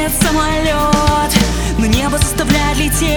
падает самолет, но небо заставляет лететь.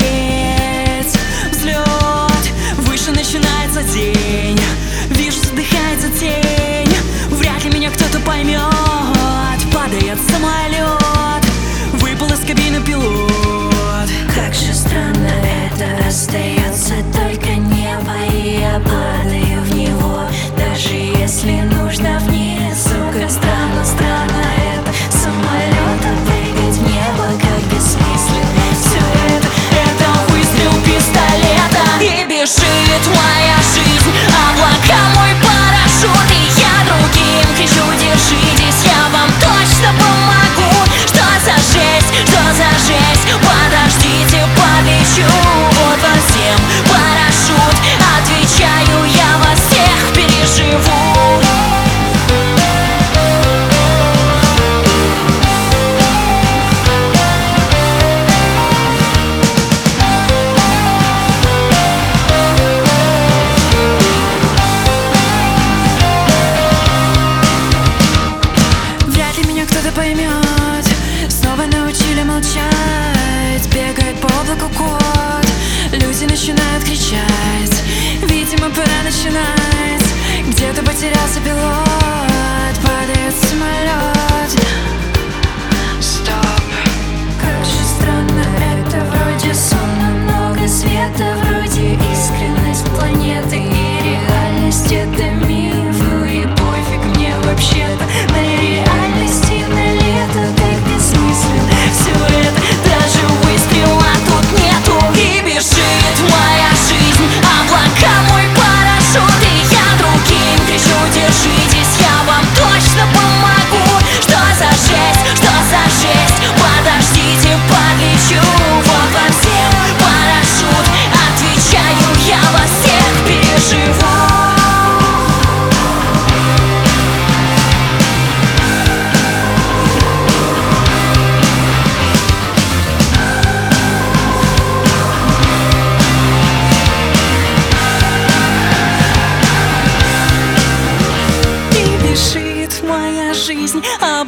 Взлет, выше начинается день. Вижу, задыхается тень. Вряд ли меня кто-то поймет. Падает самолет, выпал из кабины пилот. Как же странно это, остается только небо, и я падаю в него, даже если нужно вниз. Сука, странно, странно это, с самолета прыгать в небо, как бессмысленно. Все это выстрел пистолета, и бежит моя жизнь. Облака мой парашют, и я другим кричу: держитесь, я вам точно помогу. Что за жесть, что за жесть, подождите, подлечу. Вот вам всем парашют, отвечаю, я вас всех переживу. Вряд ли меня кто-то поймет. Снова научили молчать. Бегает по облаку кот. Люди начинают кричать. Видимо, пора начинать. Где-то потерялся пилот. Падает самолет. Стоп. Как же странно это, вроде сон, но много света, вроде искренность планеты и реальность — это миф. Ну и пофиг мне вообще-то на реальность и на лето, так бессмысленно все это, даже выстрела тут нету. И бежит моя жизнь, облака мой парашют, и я другим кричу: держитесь, я вам точно помогу. Что за жесть, что за жесть, подождите, подлечу. Вот вам всем парашют, отвечаю, я вас всех переживу. И бежит моя жизнь,